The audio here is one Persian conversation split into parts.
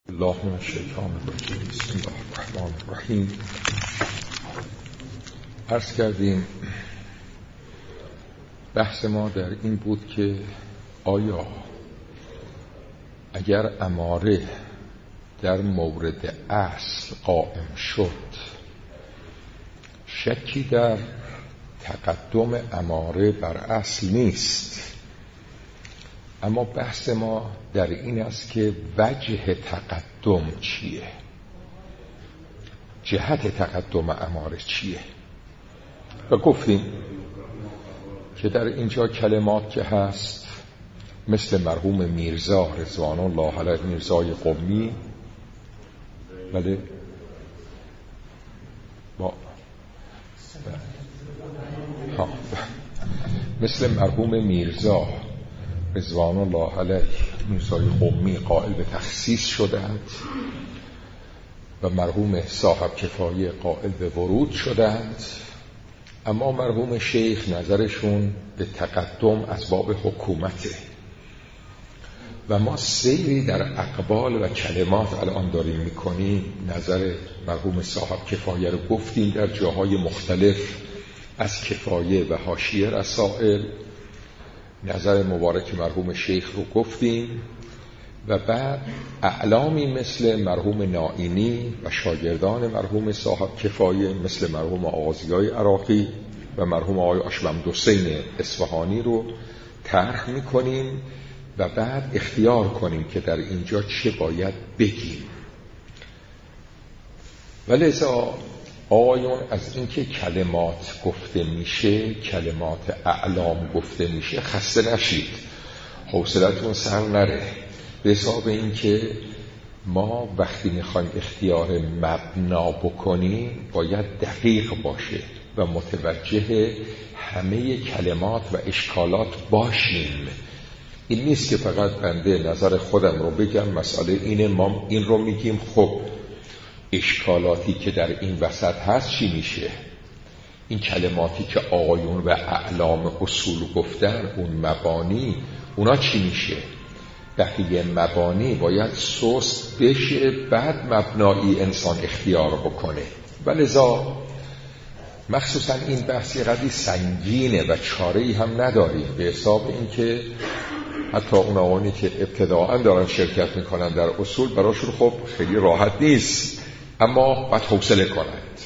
الله من الشیطان الرجیم. بسم الله الرحمن الرحیم. عرض کردیم بحث ما در این بود که آیا اگر اماره در مورد اصل قائم شد شکی در تقدم اماره بر اصل نیست، اما بحث ما در این است که وجه تقدم چیه، جهت تقدم اماره چیه. و گفتیم که در اینجا کلمات که هست مثل مرحوم میرزا رضوان الله علیه، میرزای قمی، بله مثل مرحوم میرزا رضوان الله علیه، میرزای قمی، قائل به تخصیص شدند و مرحوم صاحب کفایه قائل به ورود شدند، اما مرحوم شیخ نظرشون به تقدم از باب حکومته. و ما سیری در اقبال و کلمات الان داریم میکنیم. نظر مرحوم صاحب کفایه رو گفتیم در جاهای مختلف از کفایه و حاشیه رسائل، نظر مبارک مرحوم شیخ رو گفتیم و بعد اعلامی مثل مرحوم نائینی و شاگردان مرحوم صاحب کفایه مثل مرحوم آغازیای عراقی و مرحوم آقای آشممدحسین اصفهانی رو طرح میکنیم و بعد اختیار کنیم که در اینجا چه باید بگیم. ولذا آقایون از اینکه کلمات گفته میشه، کلمات اعلام گفته میشه، خسته نشید، حوصلتون سر نره. به حساب اینکه ما وقتی میخوایم اختیار مبنا بکنیم باید دقیق باشه و متوجه همه کلمات و اشکالات باشیم. این نیست که فقط بنده نظر خودم رو بگم، مسئله اینه، ما این رو میگیم، خب اشکالاتی که در این وسط هست چی میشه؟ این کلماتی که آقایون و اعلام اصول گفتن، اون مبانی، اونا چی میشه؟ بقیه مبانی باید سست بشه، بعد مبنایی انسان اختیار بکنه. ولذا مخصوصا این بحثی قدری سنگینه و چاره‌ای هم نداریم، به حساب این که حتی اون آقایونی که ابتداعا دارن شرکت میکنن در اصول براشون خب خیلی راحت نیست، اما باید حوصله کنند.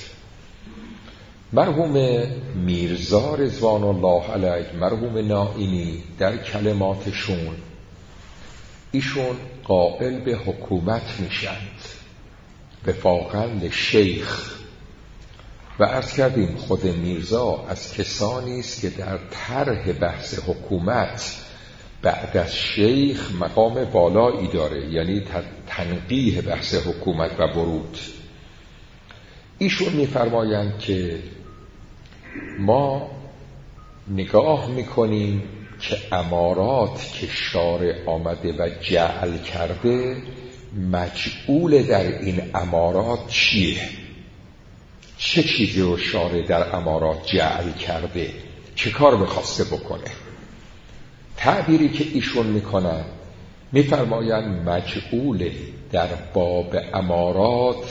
مرحوم میرزا رضوان الله علیه، مرحوم نائینی در کلماتشون ایشون قائل به حکومت میشند وفاقاً لشیخ. و عرض کردیم خود میرزا از کسانی است که در طرح بحث حکومت بعد از شیخ مقام بالایی داره، یعنی تنقیح بحث حکومت و ورود. ایشون میفرمایند که ما نگاه میکنیم که امارات که شارع آمده و جعل کرده، مجعول در این امارات چیه؟ چه چیزی رو شارع در امارات جعل کرده؟ چه کار میخواسته بکنه؟ تعبیری که ایشون میکنن، میفرمایند مجعول در باب امارات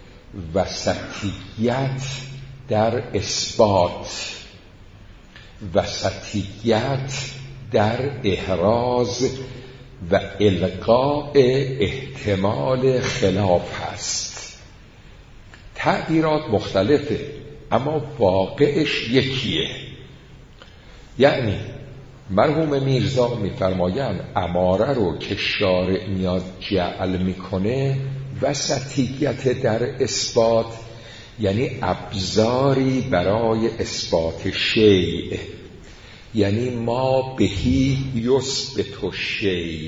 وسطیت در اثبات، وسطیت در احراز و القاء احتمال خلاف هست. تعبیرات مختلفه اما واقعش یکیه. یعنی مرحوم میرزا میفرمایند اماره رو که شارع میاد جعل میکنه، وسطیت در اثبات یعنی ابزاری برای اثبات شیء، یعنی ما بهی یثبت الشیء.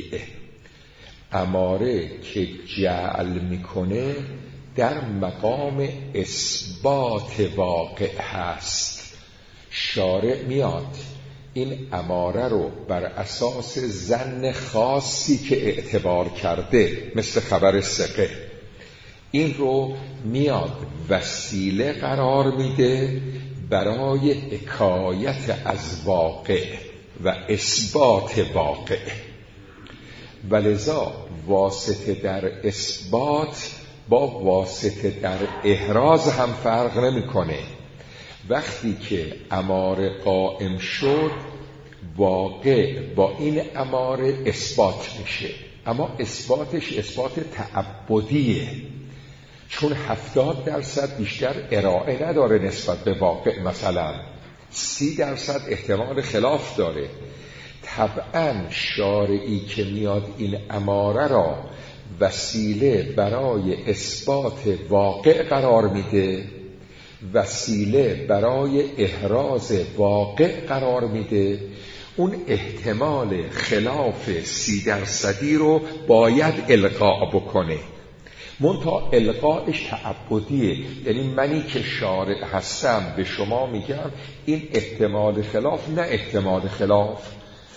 اماره که جعل میکنه در مقام اثبات واقع هست. شارع میاد این اماره رو بر اساس ظن خاصی که اعتبار کرده، مثل خبر ثقه، این رو میاد وسیله قرار میده برای حکایت از واقع و اثبات واقع. ولذا واسطه در اثبات با واسطه در احراز هم فرق نمیکنه. وقتی که اماره قائم شد واقع با این اماره اثبات میشه، اما اثباتش اثبات تعبدیه، چون 70% بیشتر ارائه نداره نسبت به واقع، مثلا 30% احتمال خلاف داره. طبعا شارعی که میاد این اماره را وسیله برای اثبات واقع قرار میده، وسیله برای احراز واقع قرار میده، اون احتمال خلاف 30% رو باید القاء بکنه. منتها القاءش تعبدیه، یعنی منی که شارع هستم به شما میگم این احتمال خلاف نه احتمال خلاف.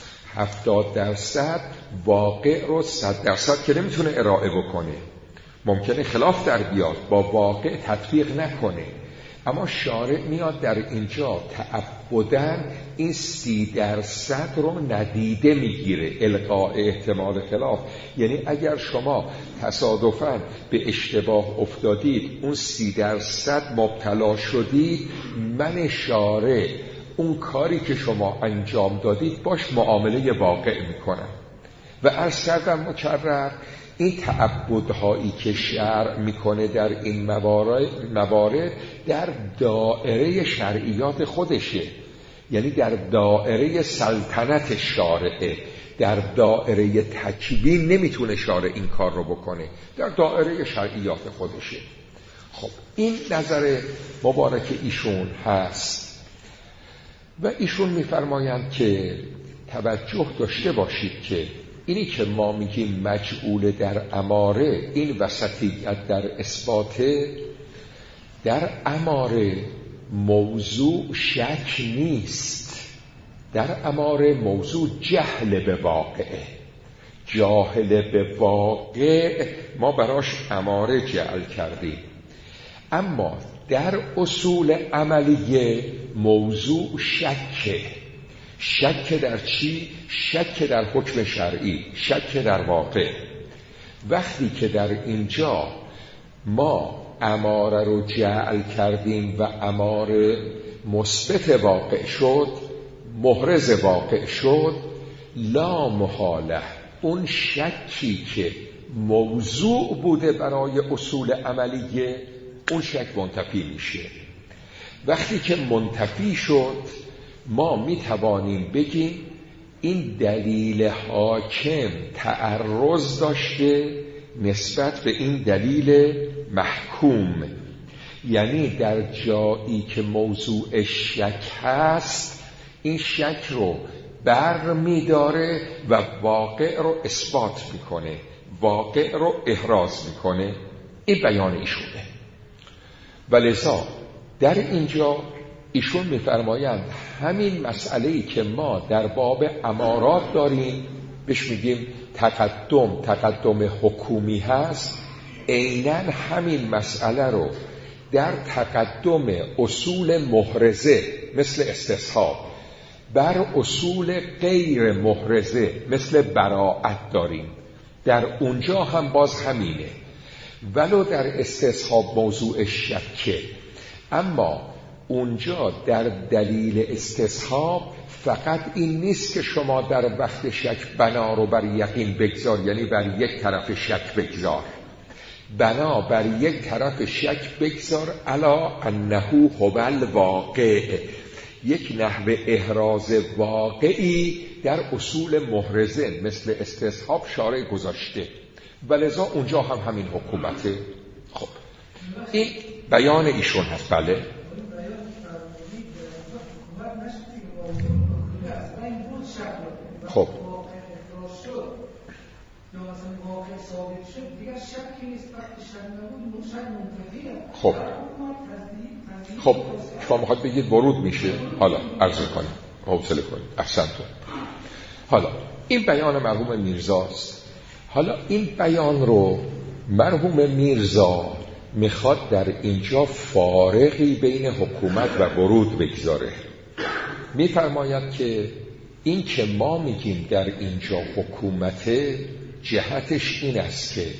70% واقع رو 100% که نمیتونه ارائه بکنه، ممکنه خلاف در بیاد با واقع تطبیق نکنه، اما شارع میاد در اینجا تعبداً این 30% رو ندیده میگیره، القاء احتمال خلاف. یعنی اگر شما تصادفاً به اشتباه افتادید، اون 30% مبتلا شدید، من شارع اون کاری که شما انجام دادید باش معامله واقع میکنم. و عرض کردم مکرر این تعبدهایی که شرع میکنه در این موارد در دائره شرعیات خودشه، یعنی در دائره سلطنت شارعه، در دائره تکوین نمیتونه شارع این کار رو بکنه، در دائره شرعیات خودشه. خب این نظر مبارک ایشون هست و ایشون میفرمایند که توجه داشته باشید که اینی که ما میگیم مجعول در اماره، این وسطیت در اثبات. در اماره موضوع شک نیست، در اماره موضوع جهل به واقعه. جاهل به واقع ما براش اماره جعل کردیم، اما در اصول عملیه موضوع شکه. شک در چی؟ شک در حکم شرعی، شک در واقع. وقتی که در اینجا ما اماره رو جعل کردیم و اماره مثبت واقع شد، محرز واقع شد، لا محاله اون شکی که موضوع بوده برای اصول عملیه، اون شک منتفی میشه. وقتی که منتفی شد ما می توانیم بگیم این دلیل حاکم تعرض داشته نسبت به این دلیل محکوم، یعنی در جایی که موضوع شک هست این شک رو بر می داره و واقع رو اثبات میکنه، واقع رو احراز میکنه. این بیان ایشونه. ولذا در اینجا ایشون میفرمایند همین مسئله‌ای که ما در باب امارات داریم بهش میگیم تقدم حکومی هست، عیناً همین مسئله رو در تقدم اصول محرزه مثل استصحاب بر اصول غیر محرزه مثل براءت داریم. در اونجا هم باز همینه، ولو در استصحاب موضوع شکه، اما اونجا در دلیل استصحاب فقط این نیست که شما در وقت شک بنا رو بر یقین بگذار، یعنی بر یک طرف شک بگذار، بنا بر یک طرف شک بگذار علا انه هو الواقع، یک نحو احراز واقعی در اصول محرزه مثل استصحاب شارع گذاشته، ولذا اونجا هم همین حکومته. خب این بیان ایشون هست. بله خب خب شما میخواد بگید ورود میشه. حالا عرض کنیم، حوصله کنیم، احسنتون. حالا این بیان مرحوم میرزاست. حالا این بیان رو مرحوم میرزا میخواد در اینجا فارقی بین حکومت و ورود بگذاره. میفرماید که این که ما میگیم در اینجا حکومته، جهتش این است که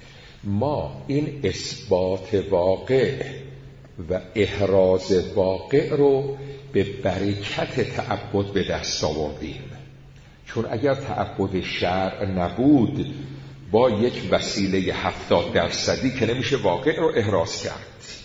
ما این اثبات واقع و احراز واقع رو به برکت تعبد به دست آوردیم. چون اگر تعبد شرع نبود با یک وسیله 70% که نمیشه واقع رو احراز کرد.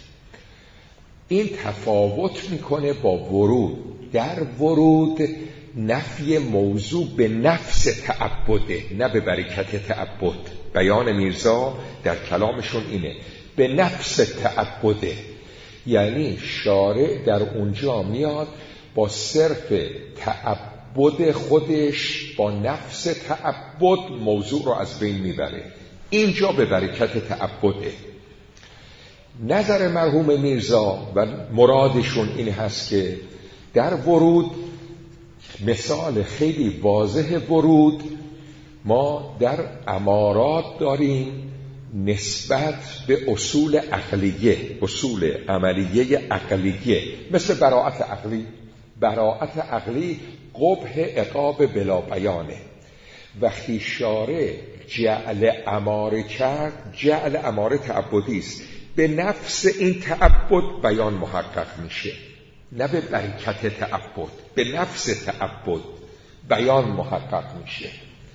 این تفاوت میکنه با ورود. در ورود نفی موضوع به نفس تعبده، نه به برکت تعبد. بیان میرزا در کلامشون اینه، به نفس تعبده. یعنی شارع در اونجا میاد با صرف تعبد خودش، با نفس تعبد موضوع رو از بین میبره. اینجا به برکت تعبده. نظر مرحوم میرزا و مرادشون این هست که در ورود، مثال خیلی واضح ورود، ما در امارات داریم نسبت به اصول عقلیه، اصول عملیه عقلیه، مثل براءت عقلی. براءت عقلی قبح عقاب بلا بیانه. وقتی شارع جعل اماره کرد، جعل اماره تعبدی است، به نفس این تعبد بیان محقق میشه، نه به برکت تعبد، به نفس تعبد بیان محقق میشه.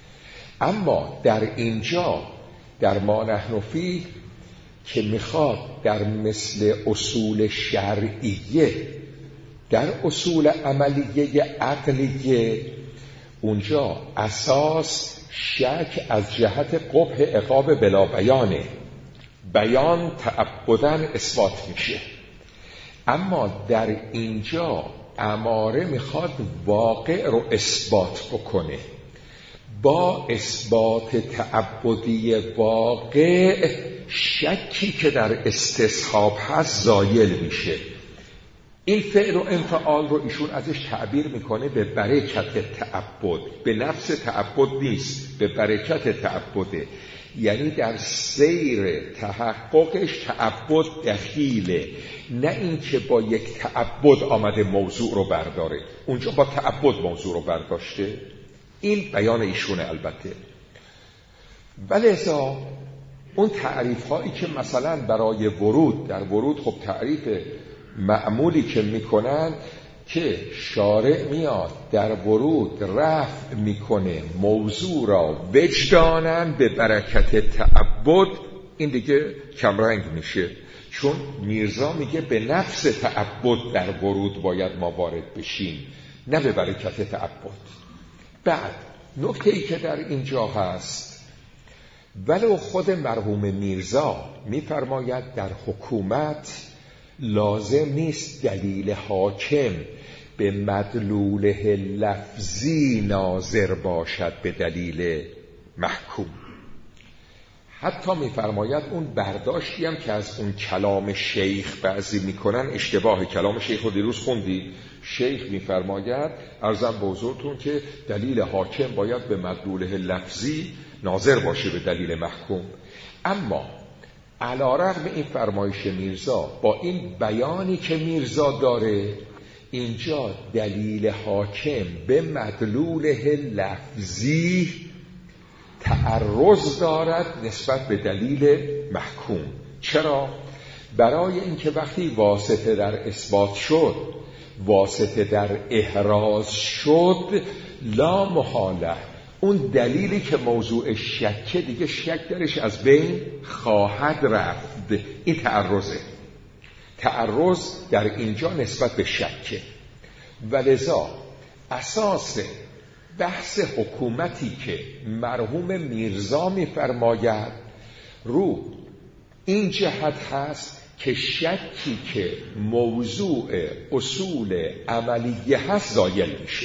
اما در اینجا در ما نحن فیه که میخواد در مثل اصول شرعیه، در اصول عملیه عقلیه، اونجا اساس شک از جهت قبح عقاب بلا بیانه، بیان تعبداً اثبات میشه. اما در اینجا اماره میخواد واقع رو اثبات بکنه، با اثبات تعبدی واقع شکی که در استصحاب هست زایل میشه. این فعل و انفعال رو ایشون ازش تعبیر میکنه به برکت تعبد، به نفس تعبد نیست، به برکت تعبده. یعنی در سیر تحققش تعبد دخیله، نه اینکه با یک تعبد آمده موضوع رو برداره. اونجا با تعبد موضوع رو برداشته. این بیان ایشونه البته. ولذا اون تعریف هایی که مثلا برای ورود، در ورود خب تعریف معمولی که میکنن که شارع میاد در ورود رفع میکنه موضوع را وجدانن به برکت تعبد، این دیگه کمرنگ میشه. چون میرزا میگه به نفس تعبد در ورود باید ما وارد بشیم، نه به برکت تعبد. بعد نکته‌ای که در اینجا هست، ولو خود مرحوم میرزا میفرماید در حکومت لازم نیست دلیل حاکم به مدلوله لفظی ناظر باشد به دلیل محکوم. حتی میفرماید اون برداشتی هم که از اون کلام شیخ بعضی میکنن اشتباه. کلام شیخ رو دیروز خوندی. شیخ میفرماید عرضم به حضورتون که دلیل حاکم باید به مدلوله لفظی ناظر باشه به دلیل محکوم. اما علی‌رغم این فرمایش میرزا، با این بیانی که میرزا داره، اینجا دلیل حاکم به مدلوله لفظی تعرض دارد نسبت به دلیل محکوم. چرا؟ برای اینکه وقتی واسطه در اثبات شد، واسطه در احراز شد، لا محاله اون دلیلی که موضوع شکه دیگه شک درش از بین خواهد رفت. این تعرضه. تعرض در اینجا نسبت به شکه. ولذا اساس بحث حکومتی که مرحوم میرزا میفرماید رو این جهت هست که شکی که موضوع اصول عملیه هست زایل میشه.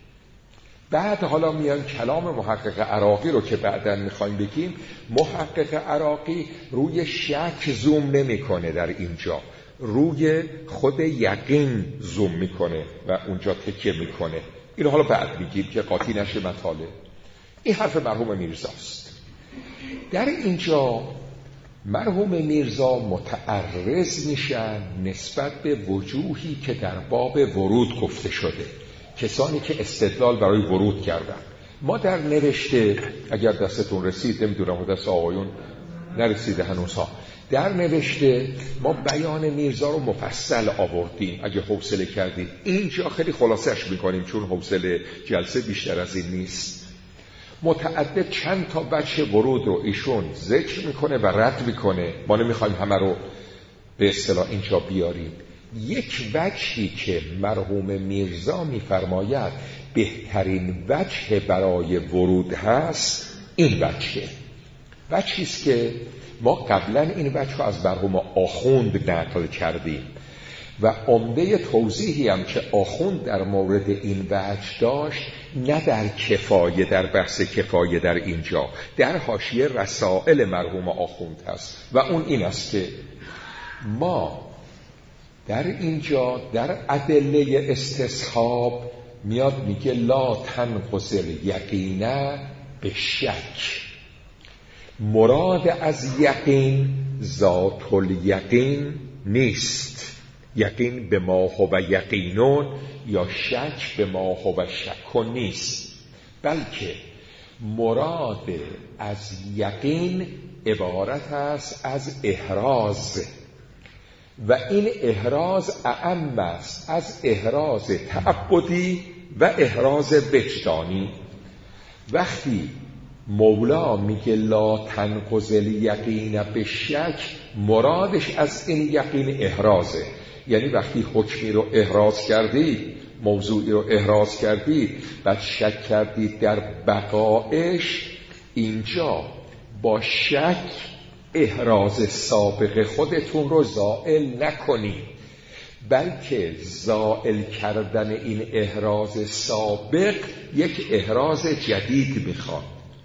بعد حالا میان کلام محقق عراقی رو که بعداً میخوایم بگیم. محقق عراقی روی شک زوم نمیکنه، در اینجا روی خود یقین زوم میکنه و اونجا تکیه میکنه. اینو حالا بعد میگیم که قاطی نشه مطالب. این حرف مرحوم میرزاست. در اینجا مرحوم میرزا متعرض میشن نسبت به وجوهی که در باب ورود گفته شده. کسانی که استدلال برای ورود کردن ما در نوشته، اگر دستتون رسید، نمیدونم دست آقایون نرسیده هنوزها، در نوشته ما بیان میرزا رو مفصل آوردیم. اگه حوصله کردید اینجا خیلی خلاصش میکنیم، چون حوصله جلسه بیشتر از این نیست. متعدد چند تا وجه ورود رو ایشون ذکر میکنه و رد میکنه. ما نمیخوایم همه رو به اصطلاح اینجا بیاریم. یک وجهی که مرحوم میرزا میفرماید بهترین وجه برای ورود هست، این وجهی است که ما قبلا این وجه رو از مرحوم آخوند نقل کردیم و عمده توضیحی هم که آخوند در مورد این وجه داشت، نه در کفایه، در بحث کفایه در اینجا، در حاشیه رسائل مرحوم آخوند هست و اون این است که ما در اینجا در ادله استصحاب میاد میگه لا تنقض الیقین به شک. مراد از یقین ذات الیقین نیست، یقین به ما هو یقینون یا شک به ما هو شک نیست، بلکه مراد از یقین عبارت است از احراز و این احراز اعم است از احراز تعبدی و احراز وجدانی. وقتی مولا میگه لا تنقض الیقین به شک، مرادش از این یقین احرازه. یعنی وقتی حکمی رو احراز کردید، موضوعی رو احراز کردید، بعد شک کردید در بقایش، اینجا با شک احراز سابق خودتون رو زائل نکنید، بلکه زائل کردن این احراز سابق یک احراز جدید میخواد.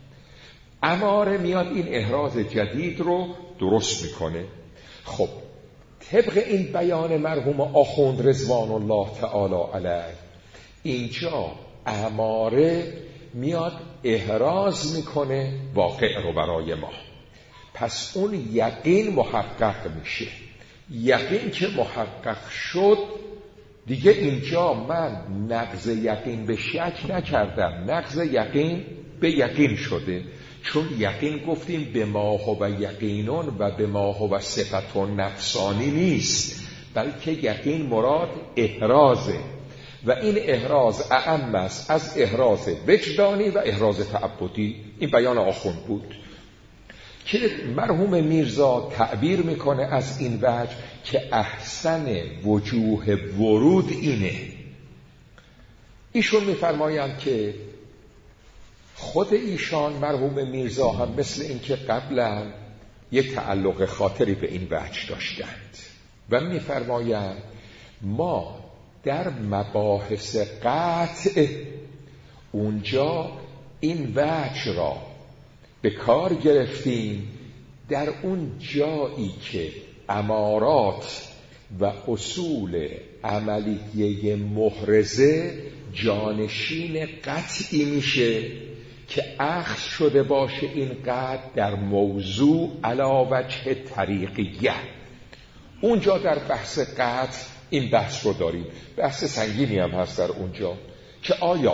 اماره میاد این احراز جدید رو درست میکنه. خب طبق این بیان مرحوم آخوند رضوان الله تعالی علیه، اینجا اماره میاد احراز میکنه واقع رو برای ما، پس اون یقین محقق میشه. یقین که محقق شد دیگه اینجا من نقض یقین به شک نکردم، نقض یقین به یقین شده. چون یقین گفتیم به ما هو یقینون و به ما هو صفتون نفسانی نیست، بلکه یقین مراد احرازه و این احراز اعم است از احراز وجدانی و احراز تعبدی. این بیان آخوند بود که مرحوم میرزا تعبیر میکنه از این وجه که احسن وجوه ورود اینه. ایشون میفرمایند که خود ایشان مرحوم میرزا هم مثل این که قبلا یک تعلق خاطری به این وجه داشتند و میفرمایند ما در مباحث قطع اونجا این وجه را به کار گرفتیم در اون جایی که امارات و اصول عملیه محرزه جانشین قطعی میشه که اخذ شده باشه این قطع در موضوع علی وجه طریقیه. اونجا در بحث قطع این بحث رو داریم، بحث سنگینی هم هست در اونجا که آیا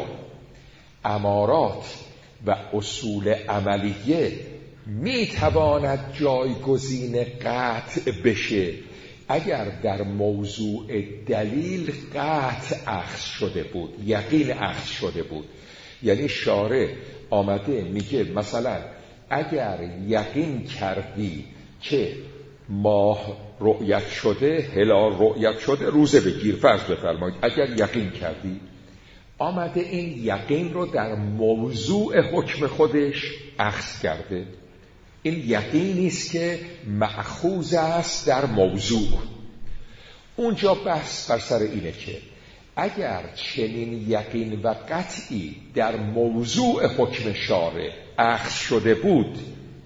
امارات و اصول عملیه میتواند جایگزین قطع بشه اگر در موضوع دلیل قطع اخذ شده بود، یقین اخذ شده بود. یعنی شارع آمده میگه مثلا اگر یقین کردی که ماه رؤیت شده، هلال رؤیت شده، روزه بگیر، فرض بفرمایید. اگر یقین کردی، آمده این یقین رو در موضوع حکم خودش اخذ کرده. این یقینی است که مأخوذ است در موضوع. اونجا بحث بر سر اینه که اگر چنین یقین و قطعی در موضوع حکم شارع اخذ شده بود،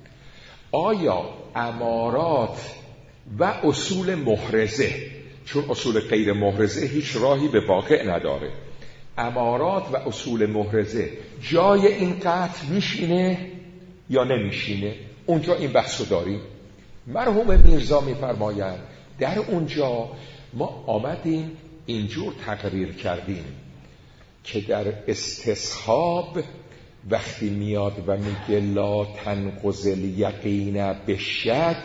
آیا امارات و اصول محرزه، چون اصول غیر محرزه هیچ راهی به واقع نداره، امارات و اصول محرزه جای این قطع میشینه یا نمیشینه؟ اونجا این بحثو داریم. مرحوم میرزا میفرمایند در اونجا ما آمدیم اینجور تقریر کردیم که در استصحاب وقتی میاد و میگه لا تنقض الیقین بالشک،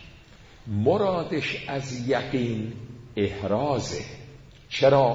مرادش از یقین احرازه. چرا؟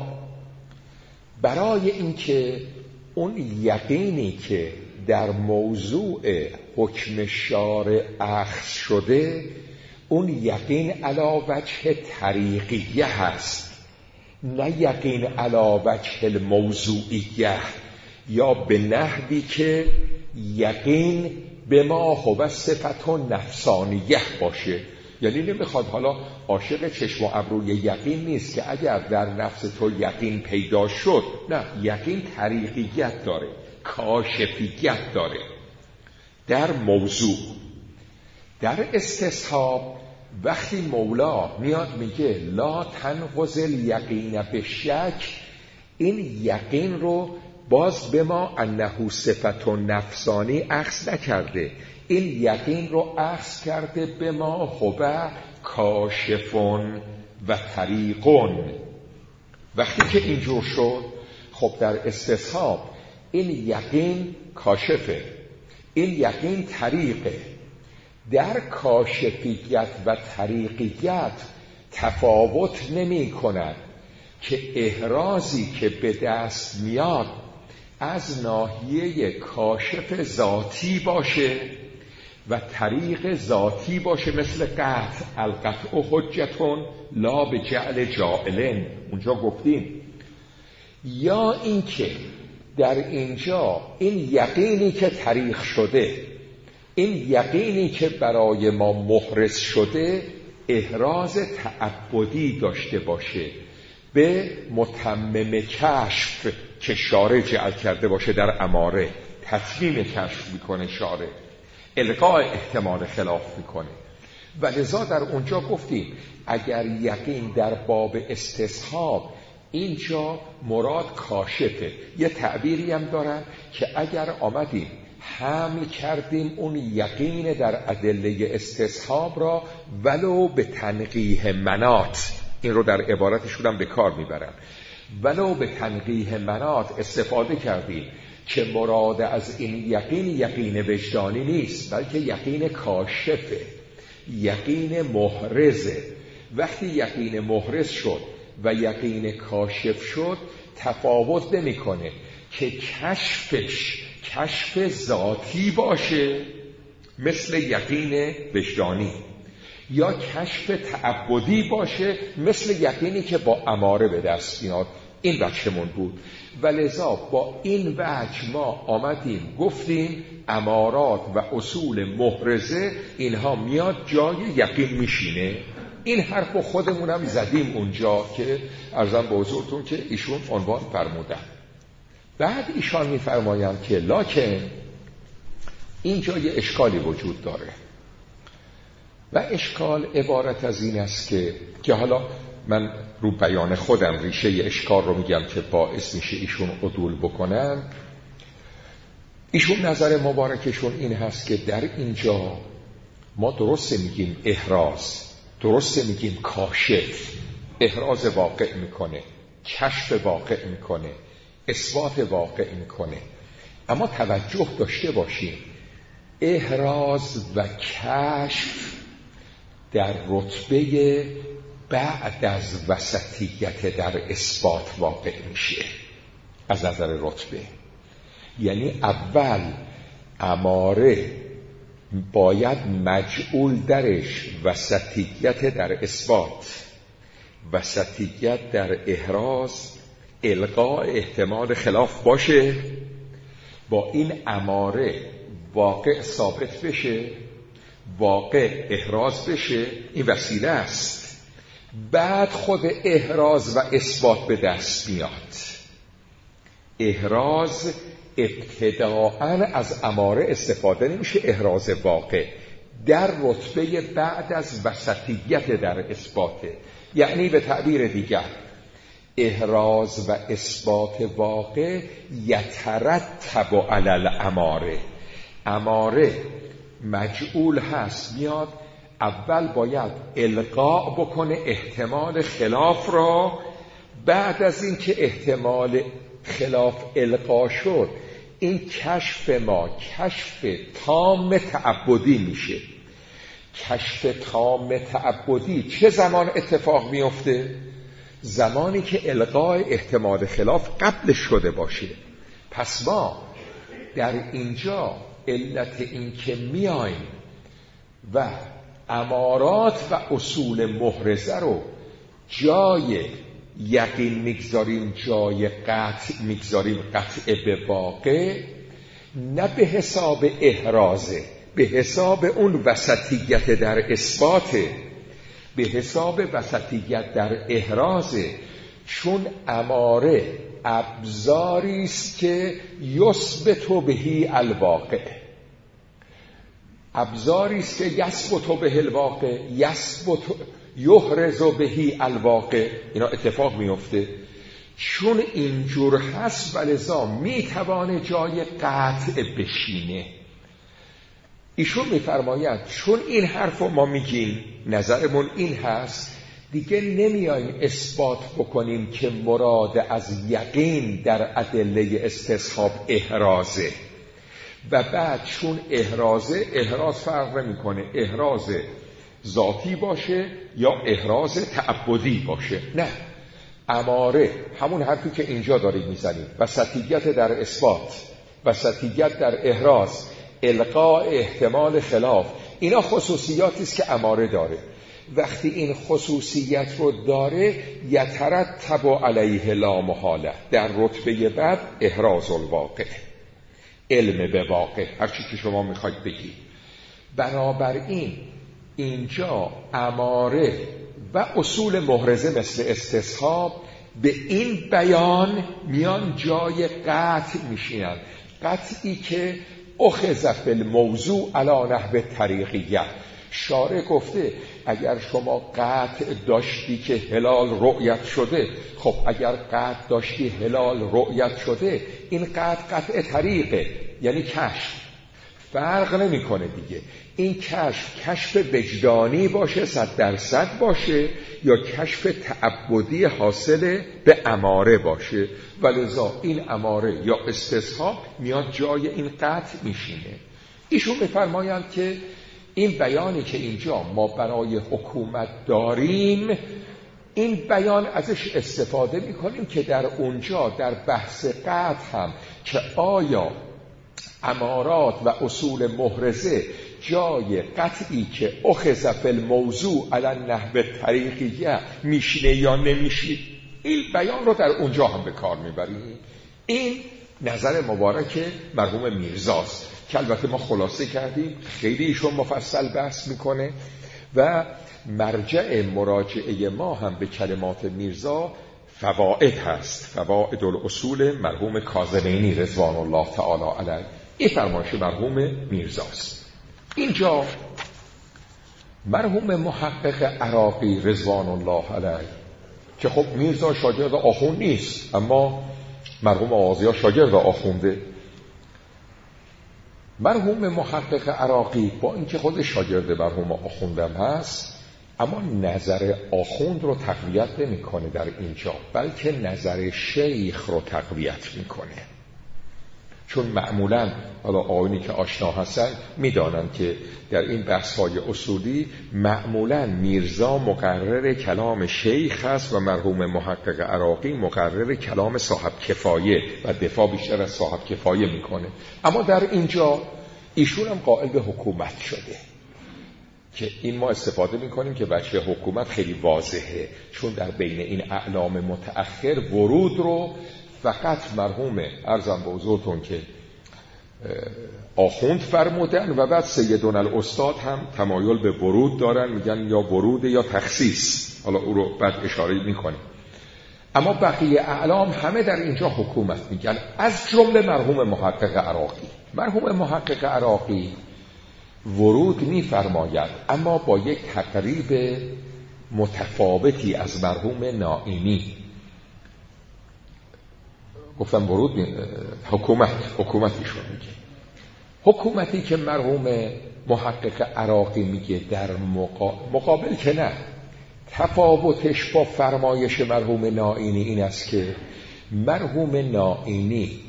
برای اینکه اون یقینی که در موضوع حکم شارع اخذ شده، اون یقین علی وجه طریقیه هست، نه یقین علی وجه الموضوعیه، یا به نحوی که یقین به ما هو صفت نفسانیه باشه. یعنی نمیخواد، حالا عاشق چشم و ابروی یقین نیست که اگر در نفس تو یقین پیدا شد، نه، یقین طریقیت داره، کاشفیت داره در موضوع. در استصحاب وقتی مولا میاد میگه لا تنقض الیقین بالشک، این یقین رو باز به ما انه صفت نفسانی اخذ نکرده، این یقین رو اخذ کرده به ما هو کاشفون و طریقون. وقتی که اینجور شد، خب در استصحاب این یقین کاشفه، این یقین طریقه. در کاشفیت و طریقیت تفاوت نمی کند که احرازی که به دست میاد از ناحیه کاشف ذاتی باشه و طریق ذاتی باشه، مثل قطع، القطع حجتون لا به جعل جاعلن اونجا گفتیم، یا اینکه در اینجا این یقینی که طریق شده، این یقینی که برای ما محرز شده، احراز تعبدی داشته باشه به متمم کشف که شارع جعل کرده باشه در اماره، تسلیم کشف میکنه شارع، القاء احتمال خلاف میکنه. و لذا در اونجا گفتیم اگر یقین در باب استصحاب اینجا مراد کاشفه. یه تعبیری هم دارن که اگر آمدیم حمل کردیم اون یقین در ادله استصحاب را ولو به تنقیح منات، این رو در عبارتشون هم به کار میبرن، ولو به تنقیح منات استفاده کردیم که مراد از این یقین یقین وجدانی نیست، بلکه یقین کاشفه، یقین محرزه. وقتی یقین محرز شد و یقین کاشف شد، تفاوت نمیکنه که کشفش کشف ذاتی باشه مثل یقین وجدانی، یا کشف تعبدی باشه مثل یقینی که با اماره به دست میاد. این وجهمون بود و لذا با این وجه ما آمدیم گفتیم امارات و اصول محرزه اینها میاد جای یقین میشینه. این حرف خودمون هم زدیم اونجا که عرضم به حضورتون که ایشون عنوان فرمودن. بعد ایشان میفرمایند که لکن اینجا یه اشکالی وجود داره و اشکال عبارت از این است که حالا من رو بیان خودم ریشه اشکال رو میگم که باعث میشه ایشون عدول بکنن. ایشون نظر مبارکشون این هست که در اینجا ما درسته میگیم احراز، درسته میگیم کاشف، احراز واقع میکنه، کشف واقع میکنه، اثبات واقع میکنه، اما توجه داشته باشیم احراز و کشف در رتبه بعد از وسطیت در اثبات واقع میشه. از نظر رتبه یعنی اول اماره باید مجعول درش وسطیت در اثبات، وسطیت در احراز، القاء احتمال خلاف باشه، با این اماره واقع ثابت بشه، واقع احراز بشه، این وسیله است. بعد خود احراز و اثبات به دست میاد. احراز ابتداءً از اماره استفاده نمیشه، احراز واقع در رتبه بعد از وسطیت در اثباته. یعنی به تعبیر دیگر احراز و اثبات واقع یترتب علی الاماره. اماره مجعول هست، میاد اول باید القاء بکنه احتمال خلاف را، بعد از این که احتمال خلاف القا شد این کشف ما کشف تام تعبدی میشه. کشف تام تعبدی چه زمان اتفاق میفته؟ زمانی که الغای احتمال خلاف قبل شده باشه. پس ما در اینجا علت این که میایم و امارات و اصول محرزه رو جای یقین میگذاریم، جای قطع میگذاریم، قطع به واقع، نه به حساب احرازه، به حساب اون وسطیت در اثباته، به حساب وسطیت در احرازه. چون اماره ابزاری است که یثبت بهی الواقع، ابزاری است که یثبت به الواقع، یحرز بهی الواقع. اینا اتفاق میفته چون اینجور هست ولذا میتوانه جای قطع بشینه. ایشون میفرماید چون این حرف رو ما میگیم، نظرمون این هست، دیگه نمیایم اثبات بکنیم که مراد از یقین در ادله استصحاب احرازه و بعد چون احرازه، احراز فرق نمیکنه احراز ذاتی باشه یا احراز تعبدی باشه. نه، اماره همون حرفی که اینجا داریم میزنیم، وسطیت در اثبات، وسطیت در احراز، القاء احتمال خلاف، اینا خصوصیاتی است که اماره داره. وقتی این خصوصیت رو داره یترتب علیه لا محاله، در رتبه بعد احراز الواقع، علم به واقع، هرچی که شما میخواید بگید. بنابراین اینجا اماره و اصول محرزه مثل استصحاب به این بیان میان جای قطع میشینن، قطعی که اخذ فی الموضوع علی نحو طریقیه. شارع گفته اگر شما قطع داشتی که هلال رؤیت شده، خب اگر قطع داشتی هلال رؤیت شده، این قطع طریقه، یعنی کشف، فرق نمیکنه دیگه. این کشف وجدانی باشه 100% باشه یا کشف تعبدی حاصل به اماره باشه، ولذا این اماره یا استصحاب میاد جای این قطع میشینه. ایشون میفرمایند که این بیانی که اینجا ما برای حکومت داریم، این بیان ازش استفاده میکنیم که در اونجا در بحث قطع هم که آیا امارات و اصول محرزه جای قطعی که اخذ فی الموضوع علی نحو طریقیه میشینه یا نمیشینه، این بیان رو در اونجا هم به کار میبریم. این نظر مبارک مرحوم میرزاست که البته ما خلاصه کردیم، خیلی ایشون مفصل بحث میکنه و مرجع مراجعه ما هم به کلمات میرزا فوائد هست، فوائد الاصول مرحوم کاظمینی رضوان الله تعالی علیه. این فرمایش مرحوم میرزاست. اینجا مرحوم محقق عراقی رضوان الله علیه که خب میرزا شاگرد آخوند نیست، اما مرحوم آغازی شاگرد آخونده. مرحوم محقق عراقی با اینکه خود شاگرد مرحوم آخوندم هست، اما نظر آخوند رو تقویت نمیکنه در اینجا، بلکه نظر شیخ رو تقویت میکنه. چون معمولا حالا آقایونی که آشنا هستن میدانن که در این بحث‌های اصولی معمولا میرزا مقرر کلام شیخ هست و مرحوم محقق عراقی مقرر کلام صاحب کفایه و دفاع بیشتر از صاحب کفایه میکنه. اما در اینجا ایشون هم قائل به حکومت شده که این ما استفاده میکنیم که وجه حکومت خیلی واضحه، چون در بین این اعلام متأخر ورود رو فقط مرحوم عرضم به حضورتون که آخوند فرمودن و بعد سیدون الاستاد هم تمایل به ورود دارن، میگن یا ورود یا تخصیص، حالا او رو بعد اشاره میکنیم. اما بقیه اعلام همه در اینجا حکومت میگن، از جمله مرحوم محقق عراقی. مرحوم محقق عراقی ورود میفرماید اما با یک تقریب متفاوتی از مرحوم نائینی. گفتم ورود حکومتیشون میگه. حکومتی که مرحوم محقق عراقی میگه در مقابل که نه، تفاوتش با فرمایش مرحوم نائینی این است که مرحوم نائینی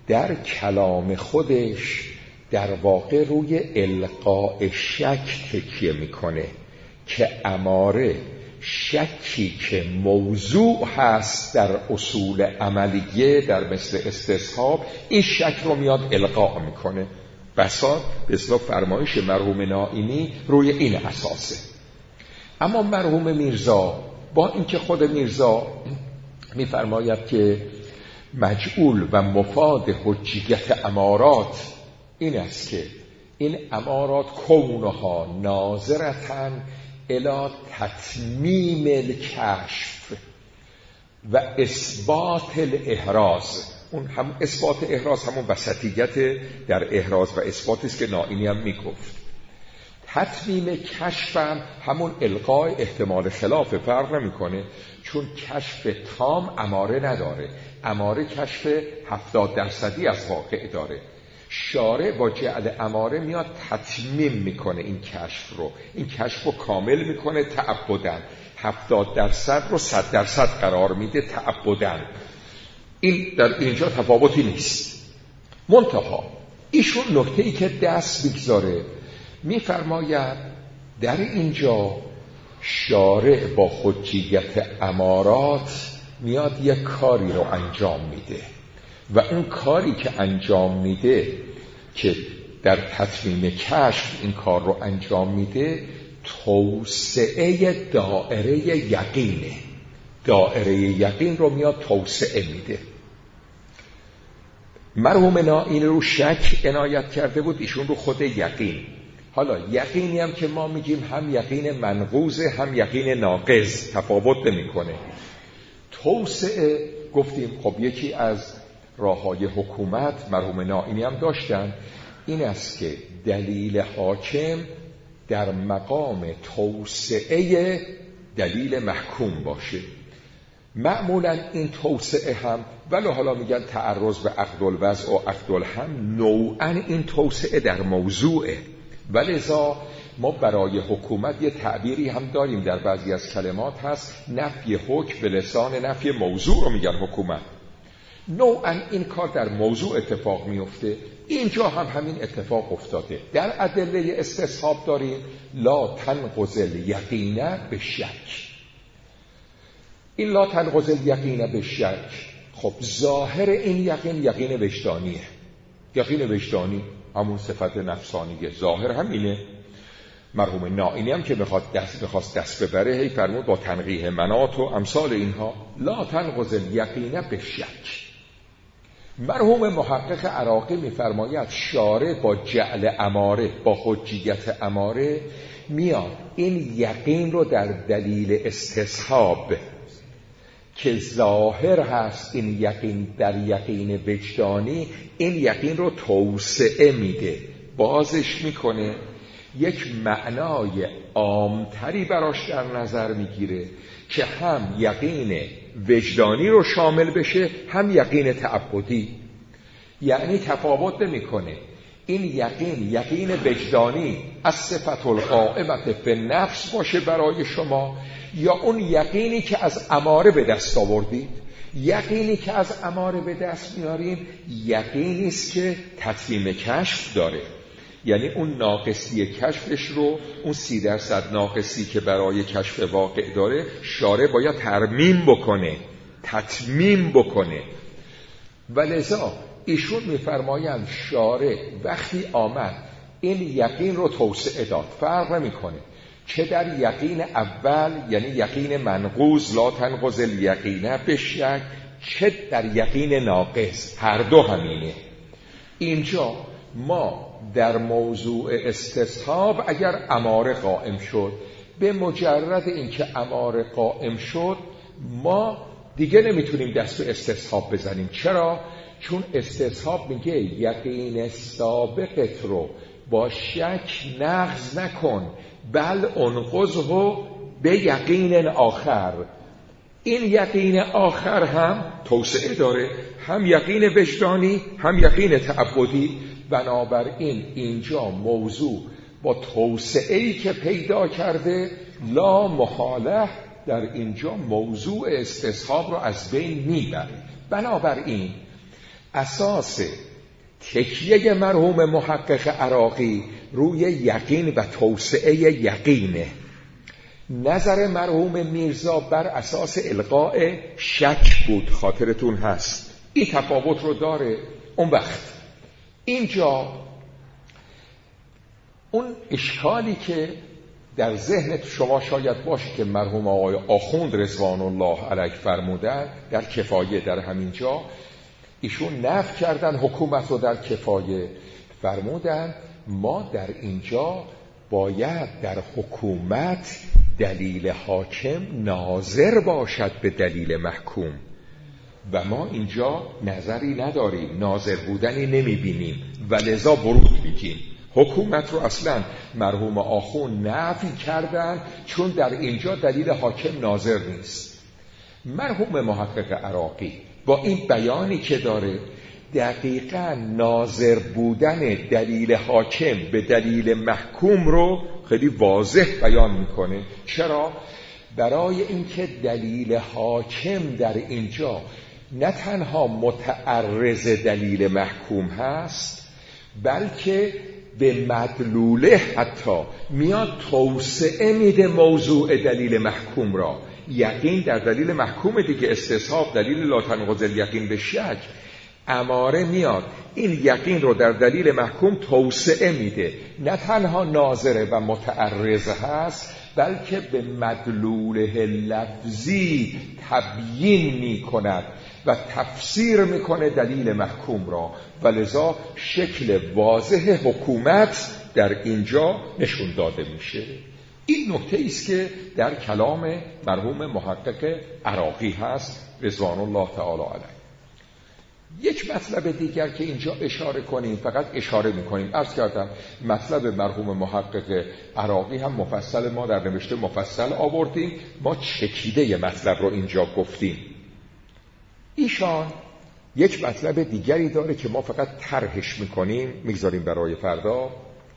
در کلام خودش در واقع روی القاء شک تکیه میکنه که اماره شکی که موضوع هست در اصول عملیه در مثل استصحاب، این شک رو میاد القاء میکنه. بسا به اصطلاح فرمایش مرحوم نائینی روی این اساسه. اما مرحوم میرزا با اینکه خود میرزا میفرماید که مجعول و مفاد حجیت امارات این است که این امارات کونها ناظرتن الی تتمیم الکشف و اثبات الاحراز. اون هم اثبات احراز همون وسطیت در احراز و اثباتی است که نائینی هم میگفت. تتمیم کشف هم همون القای احتمال خلاف، فرق نمیکنه، چون کشف تام اماره نداره، اماره کشف 70% از واقع داره. شارع با جعل اماره میاد تتمیم میکنه این کشف رو، این کشف رو کامل میکنه تعبداً، 70% رو 100% قرار میده تعبداً. این در اینجا تفاوتی نیست. منتها ایشون نکته‌ای که دست بگذاره میفرماید در اینجا شارع با حجیت امارات میاد یک کاری رو انجام میده و اون کاری که انجام میده که در تتمیم کشف این کار رو انجام میده توسعه دائره یقینه. دائره یقین رو میاد توسعه میده. مرحوم نائینی رو شک عنایت کرده بود، ایشون رو خود یقین. حالا یقینی هم که ما میگیم هم یقین منقوضه هم یقین ناقض، تفاوت نمیکنه. توسعه گفتیم خب یکی از راههای حکومت مرحوم نائینی هم داشتن، این است که دلیل حاکم در مقام توسعه دلیل محکوم باشه. معمولا این توسعه هم ولی حالا میگن تعرض به عقد الوضع و عقد الهم، نوعا این توسعه در موضوعه. ولذا ما برای حکومت یه تعبیری هم داریم در بعضی از کلمات هست، نفی حکم به لسان نفی موضوع رو میگن حکومت. نوعا این کار در موضوع اتفاق میفته. اینجا هم همین اتفاق افتاده. در ادله استصحاب داریم لا تنقض الیقین بالشک. این لا تنقض الیقین بالشک، خب ظاهر این یقین یقین وجدانیه. یقین وجدانی همون صفت نفسانیه، ظاهر همینه. مرحوم نائینی هم که میخواست دست ببره هی فرمود با تنقیح منات و امثال اینها لا تنقض الیقین بالشک. مرحوم محقق عراقی میفرماید شارع با جعل اماره با حجیت اماره میاد این یقین رو در دلیل استصحاب که ظاهر هست این یقین در یقین وجدانی، این یقین رو توسعه میده، بازش میکنه، یک معنای عامتری براش در نظر میگیره که هم یقین وجدانی رو شامل بشه هم یقین تعبدی. یعنی تفاوت نمیکنه این یقین وجدانی از صفت القائمت فی النفس باشه برای شما یا اون یقینی که از اماره به دست آوردید. یقینی که از اماره به دست میاریم یقینی است که تتمیم کشف داره، یعنی اون ناقصی کشفش رو، اون 30% ناقصی که برای کشف واقع داره شارع باید ترمیم بکنه، تتمیم بکنه. ولذا ایشون میفرمایند شارع وقتی آمد این یقین رو توسعه داد، فرق نمیکنه چه در یقین اول یعنی یقین منقوض لا تنقض الیقین بالشک، چه در یقین ناقص، هر دو همینه. اینجا ما در موضوع استصحاب اگر اماره قائم شد، به مجرد اینکه اماره قائم شد ما دیگه نمیتونیم دست به استصحاب بزنیم. چرا؟ چون استصحاب میگه یقین سابقت رو با شک نقض نکن بل انقضه به یقین آخر. این یقین آخر هم توسعه داره، هم یقین وجدانی هم یقین تعبدی. بنابراین اینجا موضوع با توسعه‌ای که پیدا کرده لا محاله در اینجا موضوع استصحاب رو از بین میبره. بنابراین اساس تکیه مرحوم محقق عراقی روی یقین و توسعه یقینه. نظر مرحوم میرزا بر اساس القاء شک بود، خاطرتون هست. این تفاوت رو داره. اون وقت اینجا اون اشکالی که در ذهن شما شاید باشه که مرحوم آقای آخوند رضوان الله علیه فرمودن در کفایه، در همین جا ایشون نفی کردن حکومت رو در کفایه، فرمودن ما در اینجا باید در حکومت دلیل حاکم ناظر باشد به دلیل محکوم و ما اینجا نظری نداریم، ناظر بودنی نمیبینیم و لذا برود میگیم. حکومت رو اصلا مرحوم آخوند نفی کردن چون در اینجا دلیل حاکم ناظر نیست. مرحوم محقق عراقی با این بیانی که داره دقیقاً ناظر بودن دلیل حاکم به دلیل محکوم رو خیلی واضح بیان میکنه. چرا؟ برای اینکه دلیل حاکم در اینجا نه تنها متعرض دلیل محکوم هست بلکه به مدلوله حتی میاد توسعه میده موضوع دلیل محکوم را. یقین در دلیل محکوم دیگه، استصحاب دلیل لا تنقض الیقین به شک. اماره میاد این یقین رو در دلیل محکوم توسعه میده، نه تنها ناظره و متعرض هست بلکه به مدلوله لفظی تبیین میکند و تفسیر میکنه دلیل محکوم را و لذا شکل واضح حکومت در اینجا نشون داده میشه. این نکته است که در کلام مرحوم محقق عراقی هست رضوان الله تعالی علیه. یک مطلب دیگر که اینجا اشاره کنیم، فقط اشاره میکنیم، عرض کردم مطلب مرحوم محقق عراقی هم مفصل ما در نوشته مفصل آوردیم، ما چکیده مطلب رو اینجا گفتیم. ایشان یک مطلب دیگری داره که ما فقط طرحش میکنیم، میگذاریم برای فردا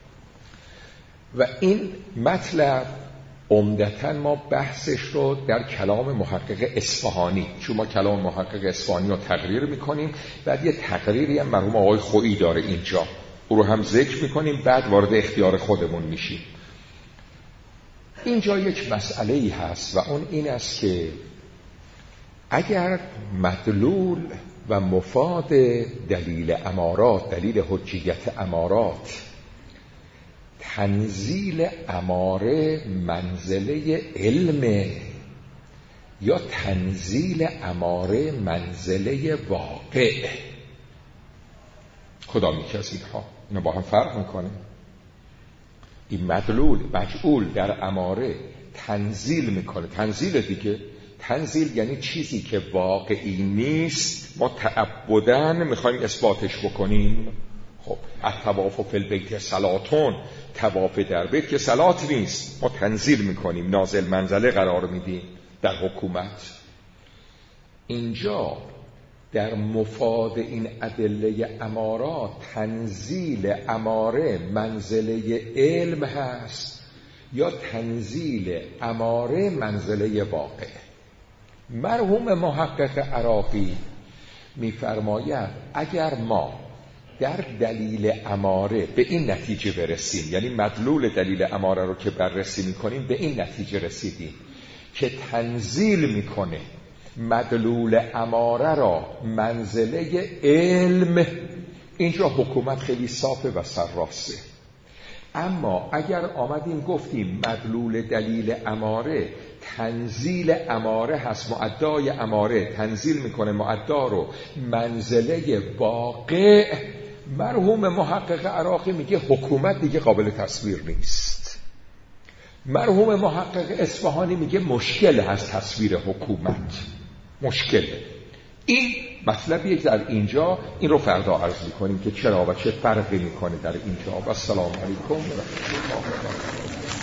و این مطلب عمدتاً ما بحثش رو در کلام محقق اصفهانی، چون ما کلام محقق اصفهانی رو تقریر میکنیم، بعد یه تقریری هم مرحوم آقای خویی داره اینجا، او رو هم ذکر میکنیم، بعد وارد اختیار خودمون میشیم. اینجا یک مسئله‌ای هست و اون این است که اگر مدلول و مفاد دلیل امارات، دلیل حجیت امارات، تنزیل اماره منزله علم یا تنزیل اماره منزله واقع، کدام یکی از اینها؟ اینا با هم فرق میکنه. این مدلول مجعول در اماره تنزیل میکنه، تنزیل دیگه، تنزیل یعنی چیزی که واقعی نیست ما تعبداً میخوایم اثباتش بکنیم. خب الطواف فی البیت صلاتون، طواف در بیت که صلات نیست، ما تنزیل میکنیم، نازل منزله قرار میدیم در حکومت. اینجا در مفاد این ادله امارات تنزیل اماره منزله علم هست یا تنزیل اماره منزله واقع. مرحوم محقق عراقی میفرماید اگر ما در دلیل اماره به این نتیجه برسیم، یعنی مدلول دلیل اماره رو که بررسی میکنیم به این نتیجه رسیدیم که تنزیل میکنه مدلول اماره را منزله علم، اینجا حکومت خیلی صافه و سرراسته. اما اگر آمدیم گفتیم مدلول دلیل اماره تنزیل اماره هست، معدای اماره تنزیل میکنه معدا رو منزله واقع، مرحوم محقق عراقی میگه حکومت دیگه قابل تصویر نیست. مرحوم محقق اصفهانی میگه مشکل هست تصویر حکومت، مشکله. این مطلبیه که در اینجا این رو فردا عرض میکنیم که چرا و چه فرقی میکنه در اینجا. و السلام علیکم و رحمت الله و برکاته.